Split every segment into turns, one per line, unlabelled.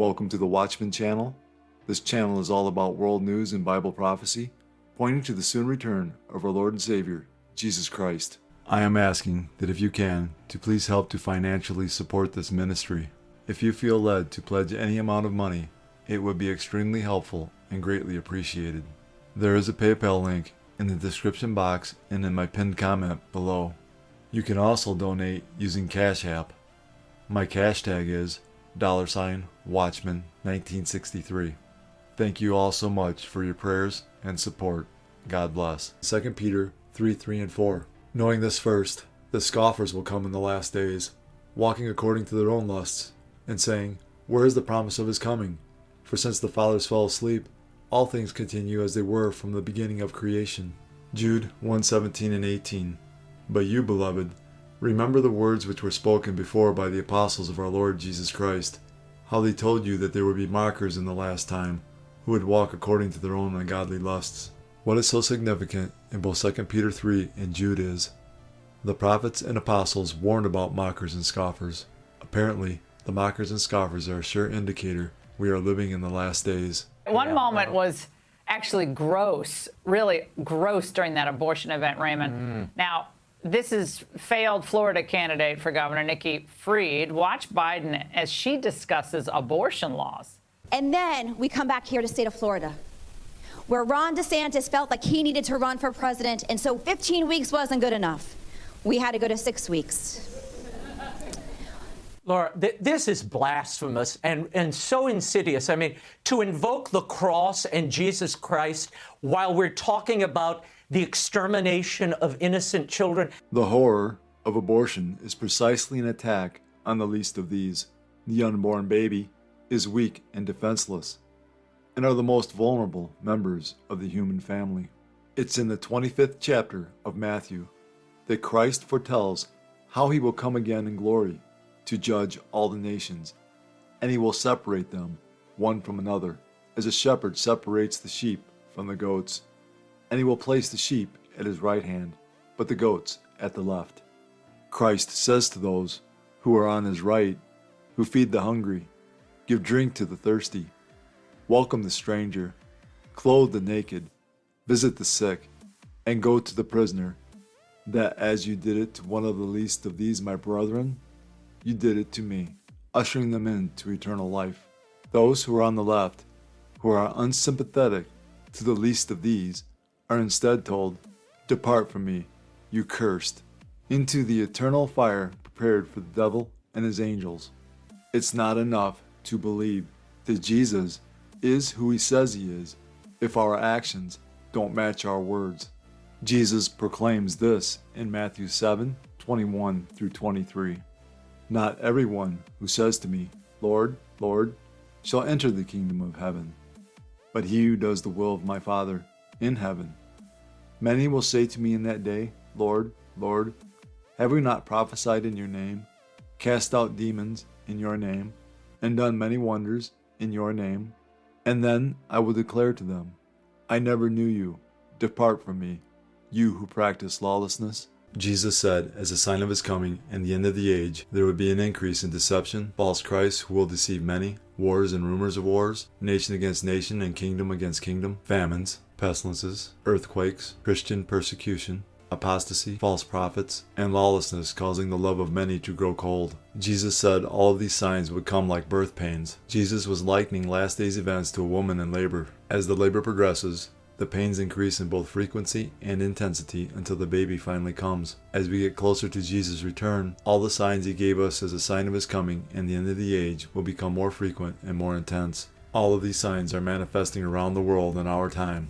Welcome to the Watchman channel. This channel is all about world news and Bible prophecy, pointing to the soon return of our Lord and Savior, Jesus Christ. I am asking that if you can, to please help to financially support this ministry. If you feel led to pledge any amount of money, it would be extremely helpful and greatly appreciated. There is a PayPal link in the description box and in my pinned comment below. You can also donate using Cash App. My cash tag is $Watchman1963. Thank you all so much for your prayers and support. God bless. 2 Peter 3:3-4. Knowing this first, the scoffers will come in the last days, walking according to their own lusts, and saying, "Where is the promise of his coming? For since the fathers fell asleep, all things continue as they were from the beginning of creation." Jude 1:17-18. But you, beloved, remember the words which were spoken before by the apostles of our Lord Jesus Christ, how they told you that there would be mockers in the last time, who would walk according to their own ungodly lusts. What is so significant in both 2 Peter 3 and Jude is, the prophets and apostles warned about mockers and scoffers. Apparently, the mockers and scoffers are a sure indicator we are living in the last days.
One moment was actually gross, really gross during that abortion event, Raymond. Now, this is failed Florida candidate for governor, Nikki Fried. Watch Biden as she discusses abortion laws.
And then we come back here to the state of Florida, where Ron DeSantis felt like he needed to run for president, and so 15 weeks wasn't good enough. We had to go to 6 weeks.
Laura, this is blasphemous and so insidious. I mean, to invoke the cross and Jesus Christ while we're talking about the extermination of innocent children.
The horror of abortion is precisely an attack on the least of these. The unborn baby is weak and defenseless, and are the most vulnerable members of the human family. It's in the 25th chapter of Matthew that Christ foretells how he will come again in glory to judge all the nations, and he will separate them one from another, as a shepherd separates the sheep from the goats. And he will place the sheep at his right hand, but the goats at the left. Christ says to those who are on his right, who feed the hungry, give drink to the thirsty, welcome the stranger, clothe the naked, visit the sick, and go to the prisoner, that as you did it to one of the least of these my brethren, you did it to me, ushering them into eternal life. Those who are on the left, who are unsympathetic to the least of these, are instead told, "Depart from me, you cursed, into the eternal fire prepared for the devil and his angels." It's not enough to believe that Jesus is who he says he is if our actions don't match our words. Jesus proclaims this in Matthew 7:21-23. Not everyone who says to me, "Lord, Lord," shall enter the kingdom of heaven, but he who does the will of my Father in heaven. Many will say to me in that day, "Lord, Lord, have we not prophesied in your name, cast out demons in your name, and done many wonders in your name?" And then I will declare to them, "I never knew you. Depart from me, you who practice lawlessness." Jesus said, as a sign of his coming and the end of the age, there would be an increase in deception, false Christs who will deceive many, wars and rumors of wars, nation against nation and kingdom against kingdom, famines, pestilences, earthquakes, Christian persecution, apostasy, false prophets, and lawlessness, causing the love of many to grow cold. Jesus said all of these signs would come like birth pains. Jesus was likening last days events to a woman in labor. As the labor progresses, the pains increase in both frequency and intensity until the baby finally comes. As we get closer to Jesus' return, all the signs he gave us as a sign of his coming and the end of the age will become more frequent and more intense. All of these signs are manifesting around the world in our time.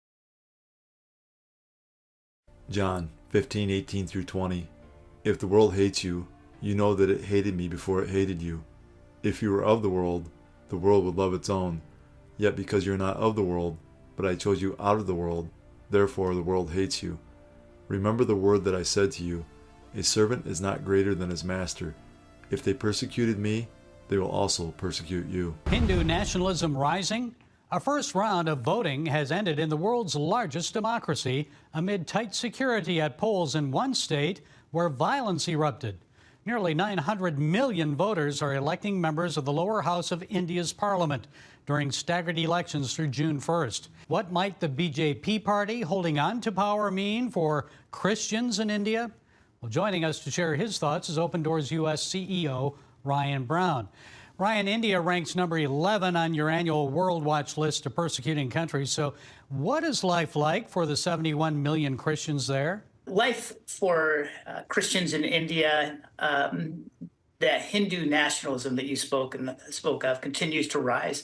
John 15:18-20. If the world hates you, you know that it hated me before it hated you. If you were of the world would love its own. Yet because you are not of the world, but I chose you out of the world, therefore the world hates you. Remember the word that I said to you, a servant is not greater than his master. If they persecuted me, they will also persecute you.
Hindu nationalism rising? A first round of voting has ended in the world's largest democracy amid tight security at polls in one state where violence erupted. Nearly 900 million voters are electing members of the lower house of India's parliament during staggered elections through June 1st. What might the BJP party holding on to power mean for Christians in India? Well, joining us to share his thoughts is Open Doors U.S. CEO Ryan Brown. Ryan, India ranks number 11 on your annual World Watch list of persecuting countries. So what is life like for the 71 million Christians there?
Life for Christians in India, that Hindu nationalism that you spoke of continues to rise.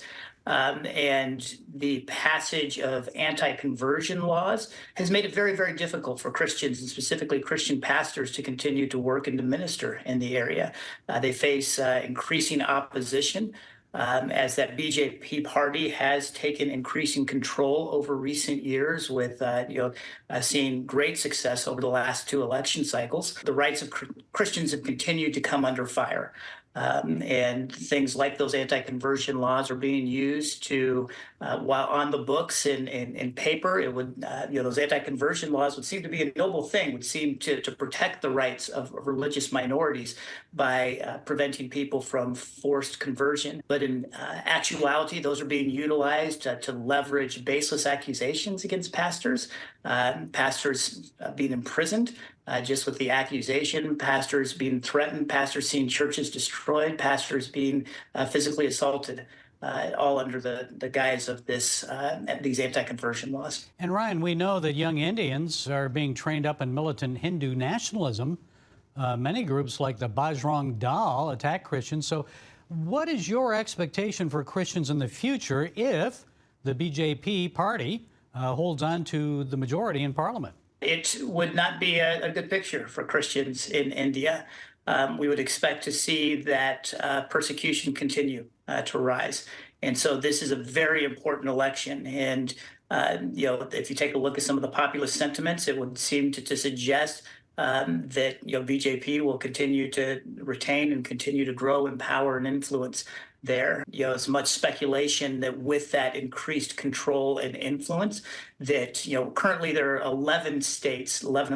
And the passage of anti-conversion laws has made it very, very difficult for Christians, and specifically Christian pastors, to continue to work and to minister in the area. They face increasing opposition as that BJP party has taken increasing control over recent years, with seeing great success over the last 2 election cycles. The rights of Christians have continued to come under fire. And things like those anti-conversion laws are being used to, while on the books in paper, it would, those anti-conversion laws would seem to be a noble thing, would seem to protect the rights of religious minorities by preventing people from forced conversion. But in actuality, those are being utilized to leverage baseless accusations against pastors, pastors being imprisoned. Just with the accusation, pastors being threatened, pastors seeing churches destroyed, pastors being physically assaulted, all under the guise of these anti-conversion laws.
And Ryan, we know that young Indians are being trained up in militant Hindu nationalism. Many groups like the Bajrang Dal attack Christians. So what is your expectation for Christians in the future if the BJP party holds on to the majority in parliament?
It would not be a good picture for Christians in India. We would expect to see that persecution continue to rise. And so this is a very important election. And, if you take a look at some of the populist sentiments, it would seem to suggest that, BJP will continue to retain and continue to grow in power and influence there. There's much speculation that with that increased control and influence, that, currently there are 11 states, 11 of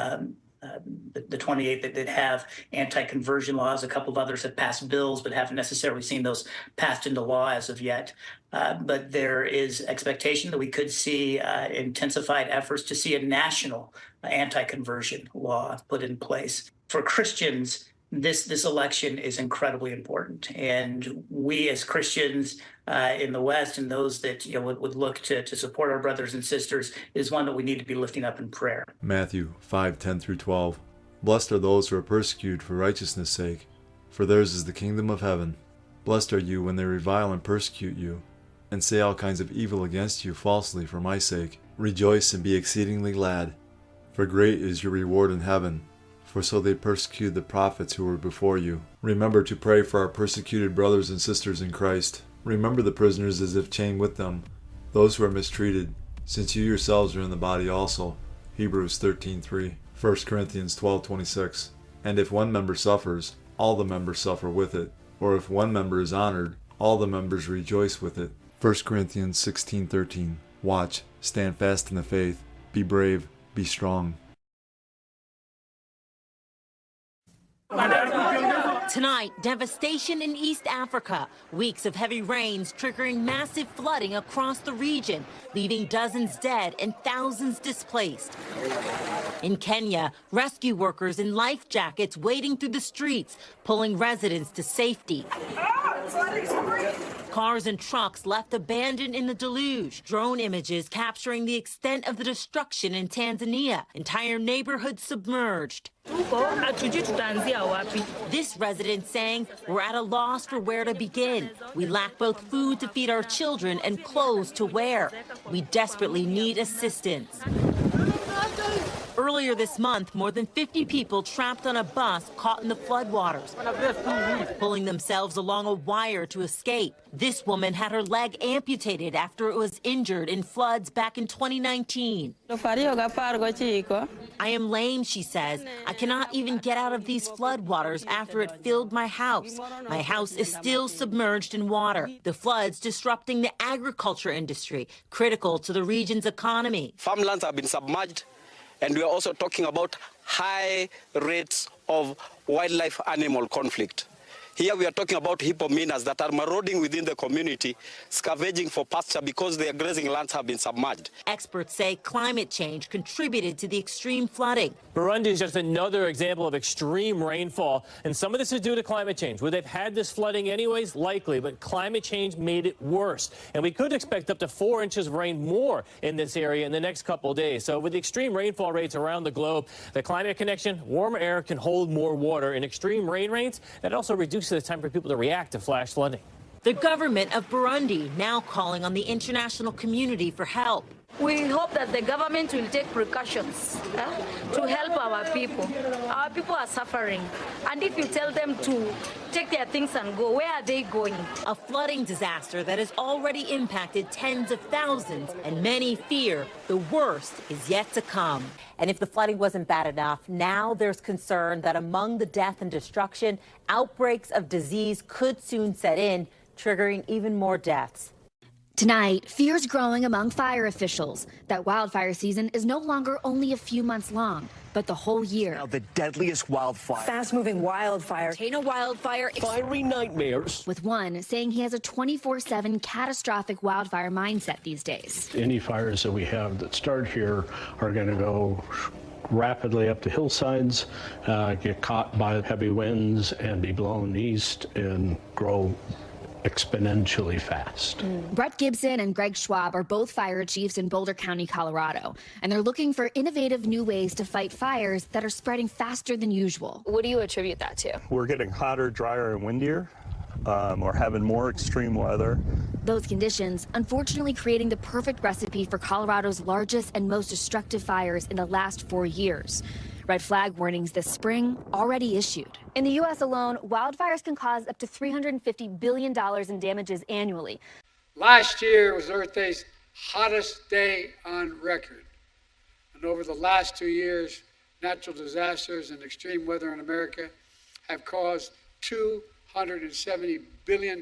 the 28 that have anti-conversion laws. A couple of others have passed bills, but haven't necessarily seen those passed into law as of yet. But there is expectation that we could see intensified efforts to see a national anti-conversion law put in place. For Christians, this election is incredibly important, and we as Christians in the West, and those that would look to support our brothers and sisters, is one that we need to be lifting up in prayer.
Matthew 5:10-12. Blessed are those who are persecuted for righteousness' sake, for theirs is the kingdom of heaven. Blessed are you when they revile and persecute you, and say all kinds of evil against you falsely for my sake. Rejoice and be exceedingly glad, for great is your reward in heaven. For so they persecuted the prophets who were before you. Remember to pray for our persecuted brothers and sisters in Christ. Remember the prisoners as if chained with them, those who are mistreated, since you yourselves are in the body also. Hebrews 13:3. 1 Corinthians 12:26. And if one member suffers, all the members suffer with it. Or if one member is honored, all the members rejoice with it. 1 Corinthians 16:13. Watch, stand fast in the faith, be brave, be strong.
Tonight, devastation in East Africa. Weeks of heavy rains triggering massive flooding across the region, leaving dozens dead and thousands displaced. In Kenya, rescue workers in life jackets wading through the streets, pulling residents to safety. Cars and trucks left abandoned in the deluge. Drone images capturing the extent of the destruction in Tanzania. Entire neighborhoods submerged. This resident saying, we're at a loss for where to begin. We lack both food to feed our children and clothes to wear. We desperately need assistance. Earlier this month, more than 50 people trapped on a bus caught in the floodwaters, pulling themselves along a wire to escape. This woman had her leg amputated after it was injured in floods back in 2019. I am lame, she says. I cannot even get out of these floodwaters after it filled my house. My house is still submerged in water. The floods disrupting the agriculture industry, critical to the region's economy.
Farmlands have been submerged. And we are also talking about high rates of wildlife animal conflict. Here we are talking about hippopotamus that are marauding within the community, scavenging for pasture because their grazing lands have been submerged.
Experts say climate change contributed to the extreme flooding.
Burundi is just another example of extreme rainfall, and some of this is due to climate change. Would they've had this flooding anyways? Likely, but climate change made it worse. And we could expect up to 4 inches of rain more in this area in the next couple of days. So with the extreme rainfall rates around the globe, the climate connection, warmer air can hold more water. And extreme rain rates, that also reduces the time for people to react to flash flooding.
The government of Burundi now calling on the international community for help.
We hope that the government will take precautions to help our people. Our people are suffering. And if you tell them to take their things and go, where are they going?
A flooding disaster that has already impacted tens of thousands, and many fear the worst is yet to come.
And if the flooding wasn't bad enough, now there's concern that among the death and destruction, outbreaks of disease could soon set in, triggering even more deaths.
Tonight, fears growing among fire officials that wildfire season is no longer only a few months long, but the whole year.
Now the deadliest wildfire.
Fast-moving wildfire.
Contain a wildfire.
Fiery nightmares.
With one saying he has a 24/7 catastrophic wildfire mindset these days.
Any fires that we have that start here are going to go rapidly up the hillsides, get caught by heavy winds, and be blown east and grow exponentially fast.
Brett Gibson and Greg Schwab are both fire chiefs in Boulder County, Colorado, and they're looking for innovative new ways to fight fires that are spreading faster than usual.
What do you attribute that to?
We're getting hotter, drier, and windier. We're having more extreme weather.
Those conditions, unfortunately, creating the perfect recipe for Colorado's largest and most destructive fires in the last 4 years. Red flag warnings this spring already issued. In the U.S. alone, wildfires can cause up to $350 billion in damages annually.
Last year was Earth Day's hottest day on record. And over the last 2 years, natural disasters and extreme weather in America have caused $270 billion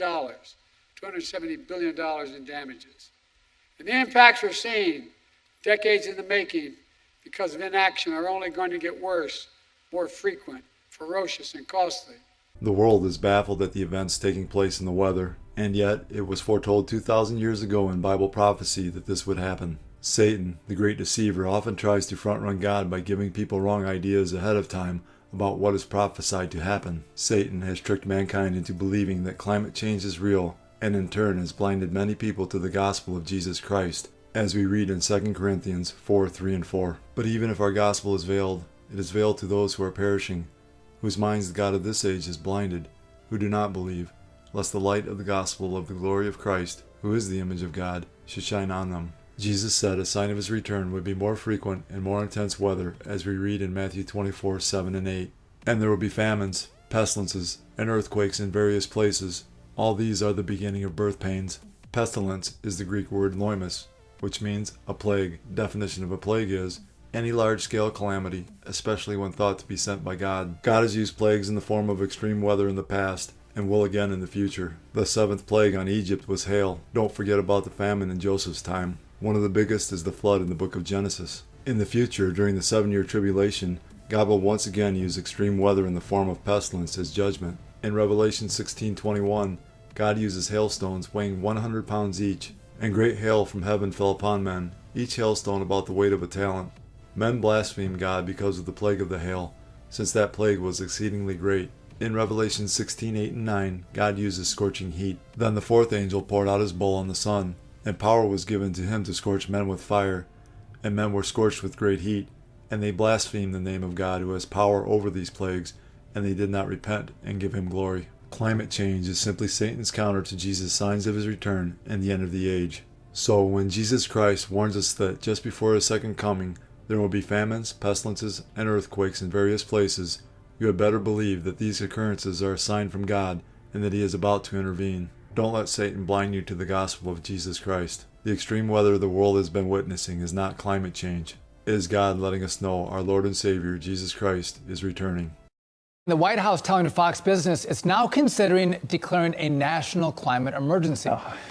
in damages. And the impacts we're seeing, decades in the making, because of inaction, are only going to get worse, more frequent, ferocious, and costly.
The world is baffled at the events taking place in the weather, and yet it was foretold 2,000 years ago in Bible prophecy that this would happen. Satan, the great deceiver, often tries to front-run God by giving people wrong ideas ahead of time about what is prophesied to happen. Satan has tricked mankind into believing that climate change is real, and in turn has blinded many people to the gospel of Jesus Christ, as we read in 2 Corinthians 4:3 and 4. But even if our gospel is veiled, it is veiled to those who are perishing, whose minds the God of this age has blinded, who do not believe, lest the light of the gospel of the glory of Christ, who is the image of God, should shine on them. Jesus said a sign of his return would be more frequent and more intense weather, as we read in Matthew 24:7 and 8. And there will be famines, pestilences, and earthquakes in various places. All these are the beginning of birth pains. Pestilence is the Greek word loimus, which means a plague. Definition of a plague is any large-scale calamity, especially when thought to be sent by God. God has used plagues in the form of extreme weather in the past, and will again in the future. The 7th plague on Egypt was hail. Don't forget about the famine in Joseph's time. One of the biggest is the flood in the book of Genesis. In the future, during the 7-year tribulation, God will once again use extreme weather in the form of pestilence as judgment. In Revelation 16:21, God uses hailstones weighing 100 pounds each, and great hail from heaven fell upon men, each hailstone about the weight of a talent. Men blasphemed God because of the plague of the hail, since that plague was exceedingly great. In Revelation 16:8 and 9, God uses scorching heat. Then the 4th angel poured out his bowl on the sun, and power was given to him to scorch men with fire, and men were scorched with great heat. And they blasphemed the name of God who has power over these plagues, and they did not repent and give him glory. Climate change is simply Satan's counter to Jesus' signs of his return and the end of the age. So when Jesus Christ warns us that just before his second coming there will be famines, pestilences, and earthquakes in various places, you had better believe that these occurrences are a sign from God and that he is about to intervene. Don't let Satan blind you to the gospel of Jesus Christ. The extreme weather the world has been witnessing is not climate change. It is God letting us know our Lord and Savior, Jesus Christ, is returning.
The White House telling Fox Business it's now considering declaring a national climate emergency.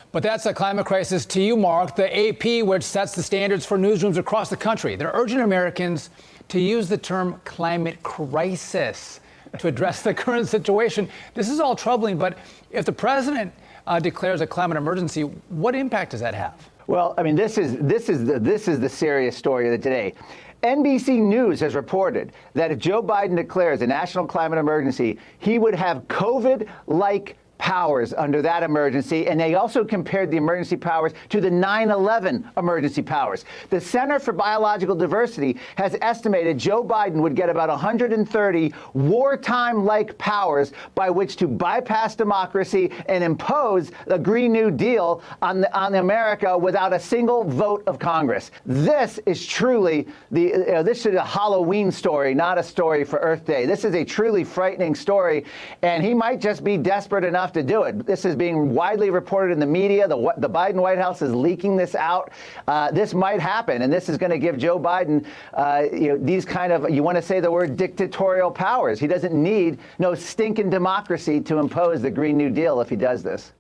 But that's a climate crisis to you, Mark. The AP, which sets the standards for newsrooms across the country, they're urging Americans to use the term climate crisis to address the current situation. This is all troubling, but if the president declares a climate emergency, what impact does that have?
Well, I mean, this is the serious story of the day. NBC News has reported that if Joe Biden declares a national climate emergency, he would have COVID-like powers under that emergency, and they also compared the emergency powers to the 9/11 emergency powers. The Center for Biological Diversity has estimated Joe Biden would get about 130 wartime-like powers by which to bypass democracy and impose a Green New Deal on America without a single vote of Congress. This is truly this is a Halloween story, not a story for Earth Day. This is a truly frightening story, and he might just be desperate enough to do it. This is being widely reported in the media. The Biden White House is leaking this out. This might happen, and this is going to give Joe Biden these kind of, you want to say the word, dictatorial powers. He doesn't need no stinking democracy to impose the Green New Deal if he does this.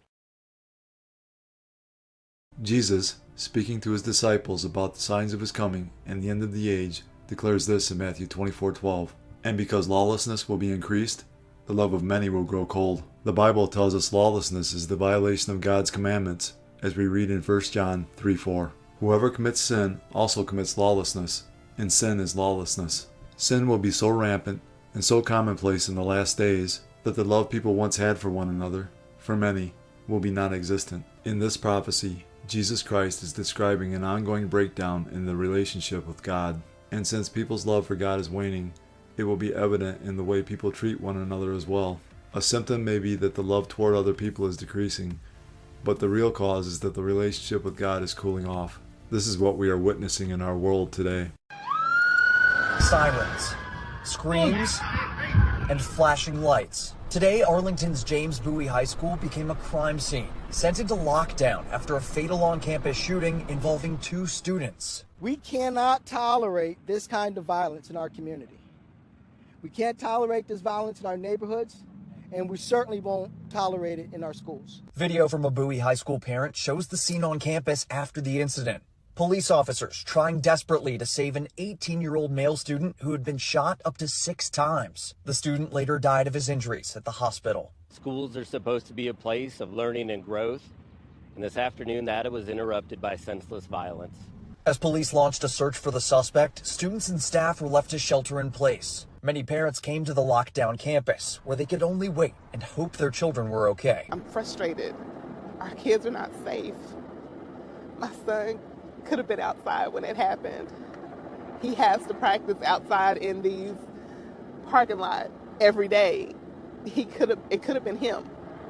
Jesus, speaking to his disciples about the signs of his coming and the end of the age, declares this in Matthew 24:12. And because lawlessness will be increased, the love of many will grow cold. The Bible tells us lawlessness is the violation of God's commandments, as we read in 1 John 3:4. Whoever commits sin also commits lawlessness, and sin is lawlessness. Sin will be so rampant and so commonplace in the last days that the love people once had for one another, for many, will be non-existent. In this prophecy, Jesus Christ is describing an ongoing breakdown in the relationship with God. And since people's love for God is waning, it will be evident in the way people treat one another as well. A symptom may be that the love toward other people is decreasing, but the real cause is that the relationship with God is cooling off. This is what we are witnessing in our world today.
Sirens, screams, and flashing lights. Today, Arlington's James Bowie High School became a crime scene, sent into lockdown after a fatal on-campus shooting involving 2 students.
We cannot tolerate this kind of violence in our community. We can't tolerate this violence in our neighborhoods, and we certainly won't tolerate it in our schools.
Video from a Bowie High School parent shows the scene on campus after the incident. Police officers trying desperately to save an 18-year-old male student who had been shot up to 6 times. The student later died of his injuries at the hospital.
Schools are supposed to be a place of learning and growth, and this afternoon that was interrupted by senseless violence.
As police launched a search for the suspect, students and staff were left to shelter in place. Many parents came to the lockdown campus, where they could only wait and hope their children were okay.
I'm frustrated. Our kids are not safe. My son could have been outside when it happened. He has to practice outside in these parking lots every day. It could have been him.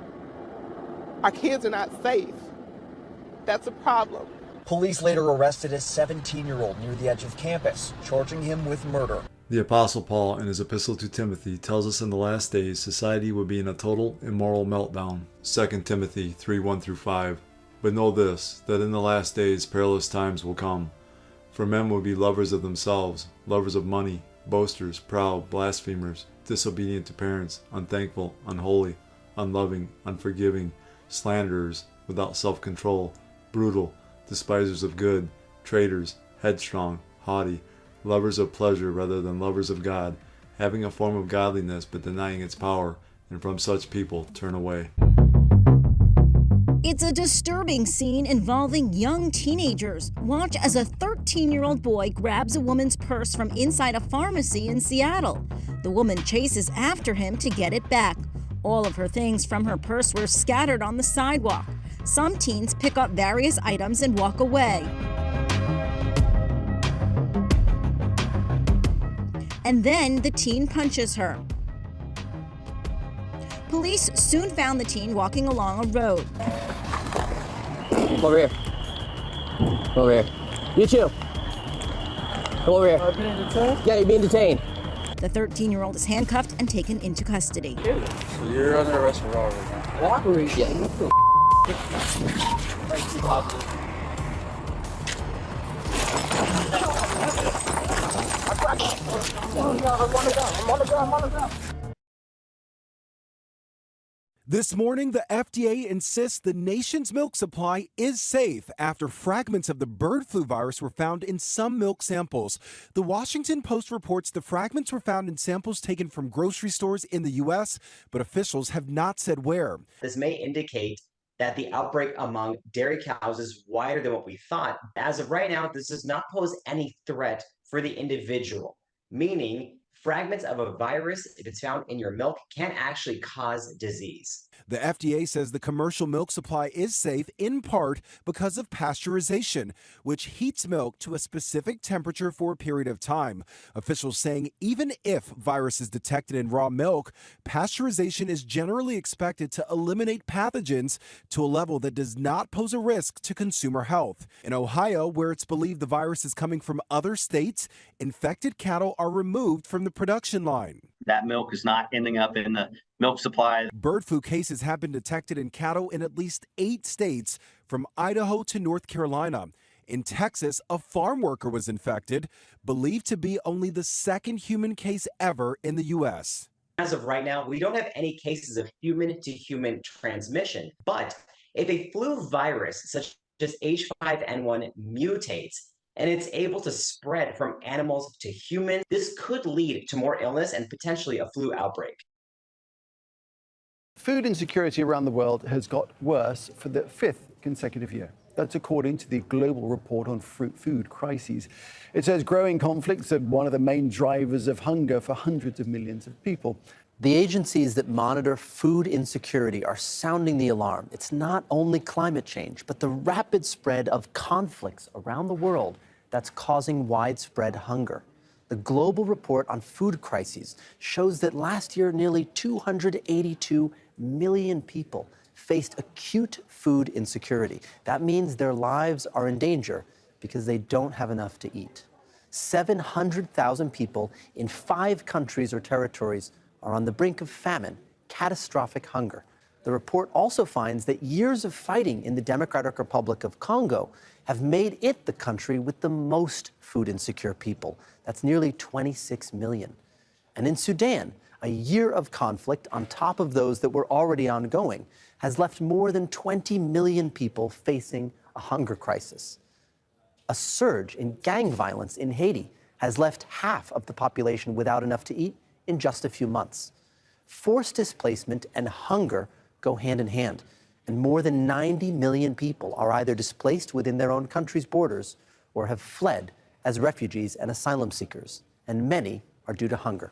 Our kids are not safe. That's a problem.
Police later arrested a 17-year-old near the edge of campus, charging him with murder.
The Apostle Paul, in his epistle to Timothy, tells us in the last days society will be in a total immoral meltdown. 2 Timothy 3:1-5. But know this, that in the last days perilous times will come. For men will be lovers of themselves, lovers of money, boasters, proud, blasphemers, disobedient to parents, unthankful, unholy, unloving, unforgiving, slanderers, without self-control, brutal, despisers of good, traitors, headstrong, haughty, lovers of pleasure rather than lovers of God, having a form of godliness but denying its power, and from such people turn away.
It's a disturbing scene involving young teenagers. Watch as a 13-year-old boy grabs a woman's purse from inside a pharmacy in Seattle. The woman chases after him to get it back. All of her things from her purse were scattered on the sidewalk. Some teens pick up various items and walk away. And then the teen punches her. Police soon found the teen walking along a road.
Come over here. Come over here. You too. Come over here. Being detained? Yeah, you're being detained.
The 13-year-old is handcuffed and taken into custody.
So you're under arrest for robbery. Yeah.
This morning, the FDA insists the nation's milk supply is safe after fragments of the bird flu virus were found in some milk samples. The Washington Post reports the fragments were found in samples taken from grocery stores in the U.S., but officials have not said where.
This may indicate that the outbreak among dairy cows is wider than what we thought. As of right now, this does not pose any threat for the individual, meaning fragments of a virus, if it's found in your milk, can actually cause disease.
The FDA says the commercial milk supply is safe in part because of pasteurization, which heats milk to a specific temperature for a period of time. Officials saying even if virus is detected in raw milk, pasteurization is generally expected to eliminate pathogens to a level that does not pose a risk to consumer health. In Ohio, where it's believed the virus is coming from other states, infected cattle are removed from the production line.
That milk is not ending up in the milk supply.
Bird flu cases have been detected in cattle in at least 8 states, from Idaho to North Carolina. In Texas, a farm worker was infected, believed to be only the second human case ever in the U.S.
As of right now, we don't have any cases of human-to-human transmission. But if a flu virus such as H5N1 mutates, and it's able to spread from animals to humans, this could lead to more illness and potentially a flu outbreak.
Food insecurity around the world has got worse for the 5th consecutive year. That's according to the Global Report on Food Crises. It says growing conflicts are one of the main drivers of hunger for hundreds of millions of people.
The agencies that monitor food insecurity are sounding the alarm. It's not only climate change, but the rapid spread of conflicts around the world that's causing widespread hunger. The Global Report on Food Crises shows that last year, nearly 282 million people faced acute food insecurity. That means their lives are in danger because they don't have enough to eat. 700,000 people in 5 countries or territories are on the brink of famine, catastrophic hunger. The report also finds that years of fighting in the Democratic Republic of Congo have made it the country with the most food insecure people. That's nearly 26 million. And in Sudan, a year of conflict on top of those that were already ongoing has left more than 20 million people facing a hunger crisis. A surge in gang violence in Haiti has left half of the population without enough to eat in just a few months. Forced displacement and hunger go hand in hand, and more than 90 million people are either displaced within their own country's borders or have fled as refugees and asylum seekers, and many are due to hunger.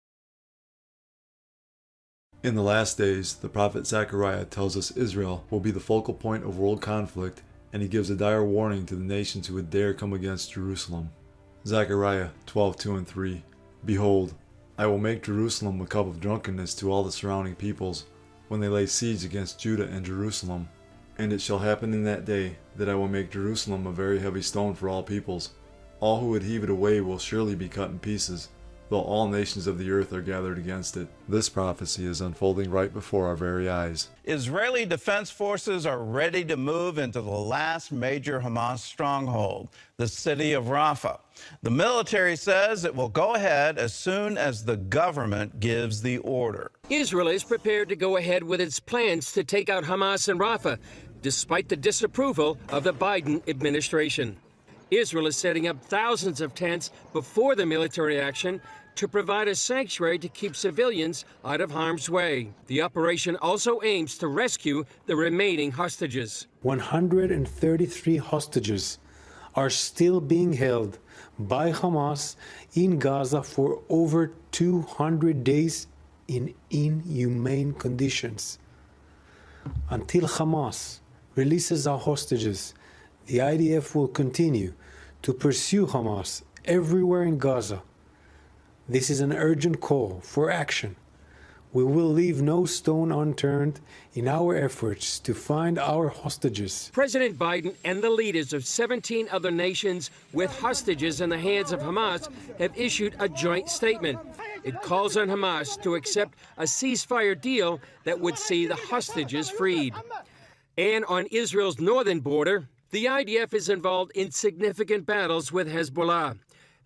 In the last days, the prophet Zechariah tells us Israel will be the focal point of world conflict, and he gives a dire warning to the nations who would dare come against Jerusalem. Zechariah 12:2-3. Behold, I will make Jerusalem a cup of drunkenness to all the surrounding peoples, when they lay siege against Judah and Jerusalem. And it shall happen in that day that I will make Jerusalem a very heavy stone for all peoples. All who would heave it away will surely be cut in pieces, though all nations of the earth are gathered against it. This prophecy is unfolding right before our very eyes.
Israeli defense forces are ready to move into the last major Hamas stronghold, the city of Rafah. The military says it will go ahead as soon as the government gives the order.
Israel is prepared to go ahead with its plans to take out Hamas in Rafah, despite the disapproval of the Biden administration. Israel is setting up thousands of tents before the military action to provide a sanctuary to keep civilians out of harm's way. The operation also aims to rescue the remaining hostages.
133 hostages are still being held by Hamas in Gaza for over 200 days in inhumane conditions. Until Hamas releases our hostages, the IDF will continue to pursue Hamas everywhere in Gaza. This is an urgent call for action. We will leave no stone unturned in our efforts to find our hostages.
President Biden and the leaders of 17 other nations with hostages in the hands of Hamas have issued a joint statement. It calls on Hamas to accept a ceasefire deal that would see the hostages freed. And on Israel's northern border, the IDF is involved in significant battles with Hezbollah.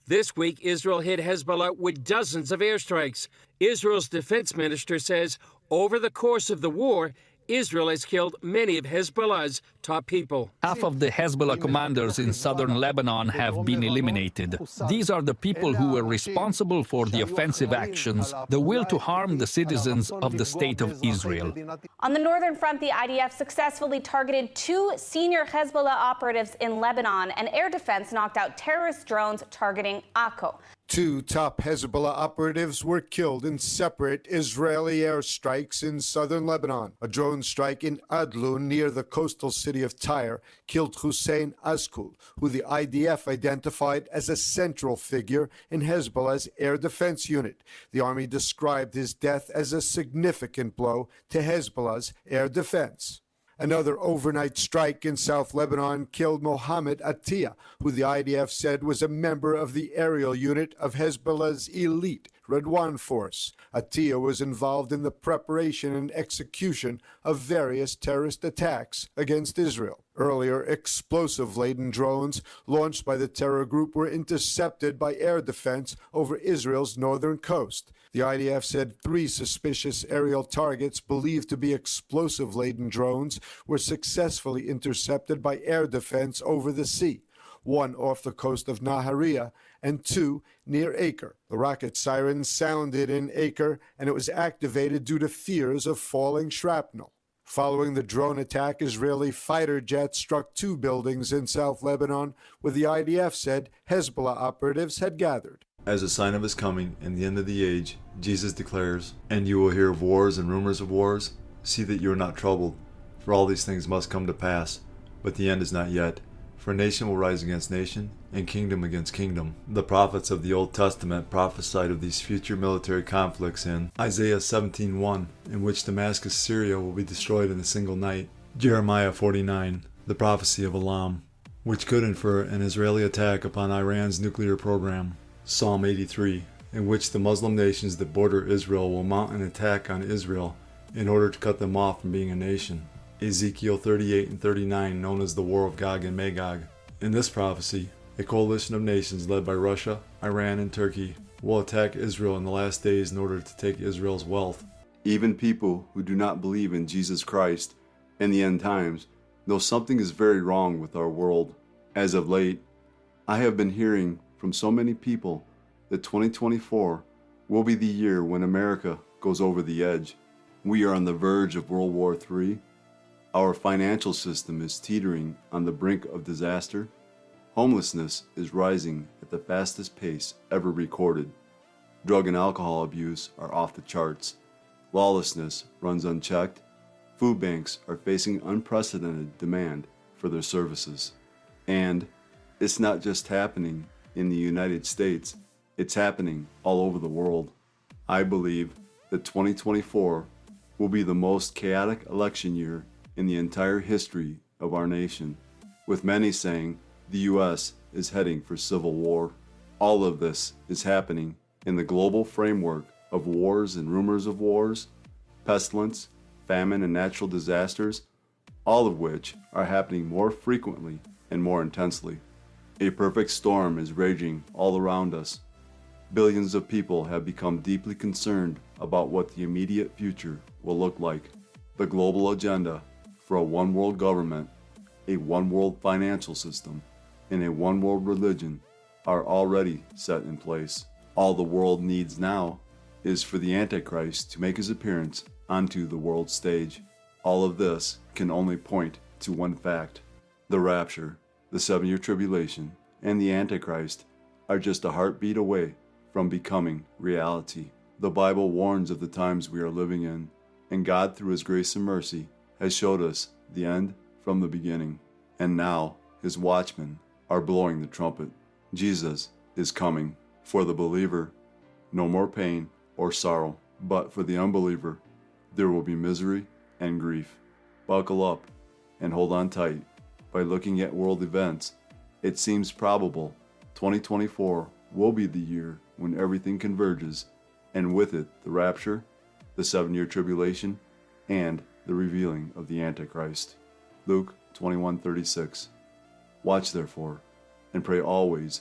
This week, Israel hit Hezbollah with dozens of airstrikes. Israel's defense minister says over the course of the war, Israel has killed many of Hezbollah's top people.
Half of the Hezbollah commanders in southern Lebanon have been eliminated. These are the people who were responsible for the offensive actions, the will to harm the citizens of the State of Israel.
On the northern front, the IDF successfully targeted 2 senior Hezbollah operatives in Lebanon, and air defense knocked out terrorist drones targeting Akko.
2 top Hezbollah operatives were killed in separate Israeli airstrikes in southern Lebanon. A drone strike in Adlun near the coastal city of Tyre killed Hussein Azkul, who the IDF identified as a central figure in Hezbollah's air defense unit. The army described his death as a significant blow to Hezbollah's air defense. Another overnight strike in South Lebanon killed Mohammed Atiyah, who the IDF said was a member of the aerial unit of Hezbollah's elite Redwan force. Atiyah was involved in the preparation and execution of various terrorist attacks against Israel. Earlier, explosive-laden drones launched by the terror group were intercepted by air defense over Israel's northern coast. The IDF said 3 suspicious aerial targets believed to be explosive-laden drones were successfully intercepted by air defense over the sea, 1 off the coast of Nahariya and 2 near Acre. The rocket siren sounded in Acre, and it was activated due to fears of falling shrapnel. Following the drone attack, Israeli fighter jets struck 2 buildings in South Lebanon, where the IDF said Hezbollah operatives had gathered.
As a sign of his coming and the end of the age, Jesus declares, "And you will hear of wars and rumors of wars. See that you are not troubled, for all these things must come to pass, but the end is not yet. For nation will rise against nation, and kingdom against kingdom." The prophets of the Old Testament prophesied of these future military conflicts in Isaiah 17:1, in which Damascus, Syria will be destroyed in a single night. Jeremiah 49, the prophecy of Elam, which could infer an Israeli attack upon Iran's nuclear program. Psalm 83, in which the Muslim nations that border Israel will mount an attack on Israel in order to cut them off from being a nation. Ezekiel 38 and 39, known as the War of Gog and Magog. In this prophecy, a coalition of nations led by Russia, Iran, and Turkey will attack Israel in the last days in order to take Israel's wealth. Even people who do not believe in Jesus Christ and the end times know something is very wrong with our world. As of late, I have been hearing from so many people that 2024 will be the year when America goes over the edge. We are on the verge of World War III. Our financial system is teetering on the brink of disaster. Homelessness is rising at the fastest pace ever recorded. Drug and alcohol abuse are off the charts. Lawlessness runs unchecked. Food banks are facing unprecedented demand for their services. And it's not just happening in the United States, it's happening all over the world. I believe that 2024 will be the most chaotic election year in the entire history of our nation, with many saying the U.S. is heading for civil war. All of this is happening in the global framework of wars and rumors of wars, pestilence, famine, and natural disasters, all of which are happening more frequently and more intensely. A perfect storm is raging all around us. Billions of people have become deeply concerned about what the immediate future will look like. The global agenda for a one-world government, a one-world financial system, and a one-world religion are already set in place. All the world needs now is for the Antichrist to make his appearance onto the world stage. All of this can only point to one fact: the rapture, the 7-year tribulation, and the Antichrist are just a heartbeat away from becoming reality. The Bible warns of the times we are living in, and God, through His grace and mercy, has showed us the end from the beginning. And now His watchmen are blowing the trumpet. Jesus is coming. For the believer, no more pain or sorrow, but for the unbeliever, there will be misery and grief. Buckle up and hold on tight. By looking at world events, it seems probable 2024 will be the year when everything converges, and with it the rapture, the 7-year tribulation, and the revealing of the Antichrist. Luke 21:36. Watch therefore, and pray always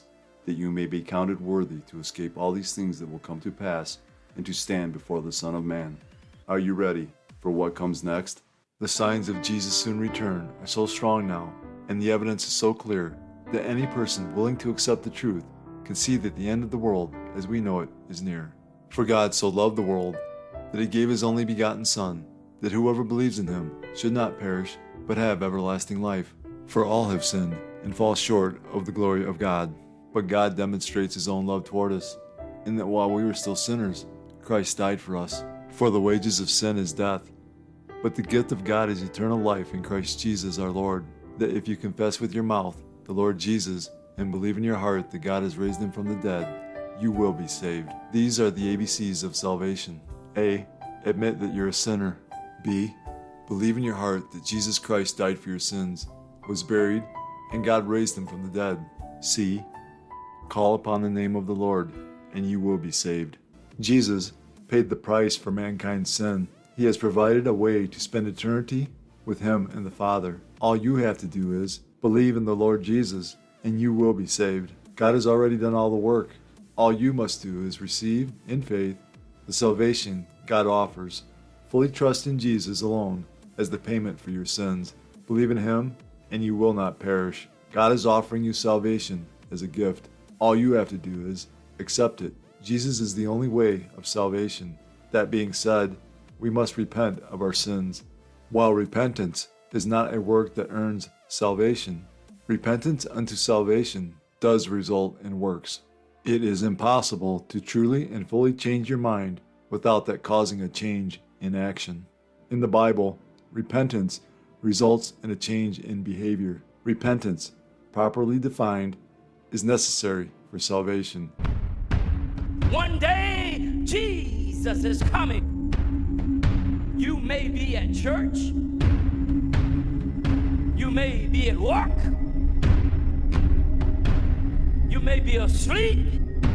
that you may be counted worthy to escape all these things that will come to pass and to stand before the Son of Man. Are you ready for what comes next? The signs of Jesus' soon return are so strong now, and the evidence is so clear, that any person willing to accept the truth can see that the end of the world as we know it is near. For God so loved the world that he gave his only begotten Son, that whoever believes in him should not perish, but have everlasting life. For all have sinned and fall short of the glory of God. But God demonstrates his own love toward us, in that while we were still sinners, Christ died for us. For the wages of sin is death, but the gift of God is eternal life in Christ Jesus our Lord, that if you confess with your mouth the Lord Jesus and believe in your heart that God has raised him from the dead, you will be saved. These are the ABCs of salvation. A. Admit that you're a sinner. B. Believe in your heart that Jesus Christ died for your sins, was buried, and God raised him from the dead. C. Call upon the name of the Lord, and you will be saved. Jesus paid the price for mankind's sin. He has provided a way to spend eternity with him and the Father. All you have to do is believe in the Lord Jesus, and you will be saved. God has already done all the work. All you must do is receive, in faith, the salvation God offers. Fully trust in Jesus alone as the payment for your sins. Believe in him, and you will not perish. God is offering you salvation as a gift. All you have to do is accept it. Jesus is the only way of salvation. That being said, we must repent of our sins. While repentance is not a work that earns salvation, repentance unto salvation does result in works. It is impossible to truly and fully change your mind without that causing a change in action. In the Bible, repentance results in a change in behavior. Repentance, properly defined, is necessary for salvation.
One day, Jesus is coming. You may be at church. You may be at work. You may be asleep.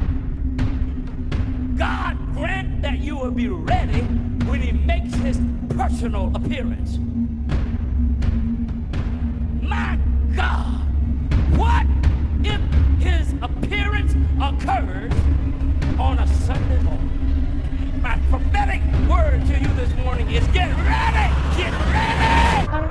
God grant that you will be ready when he makes his personal appearance. My God, what if his appearance occurs on a Sunday morning? My prophetic word to you this morning is get ready! Get ready!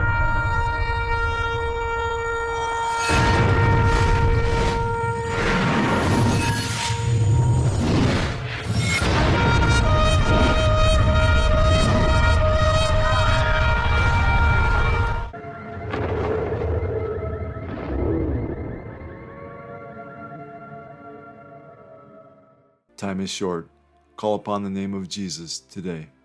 Time is short. Call upon the name of Jesus today.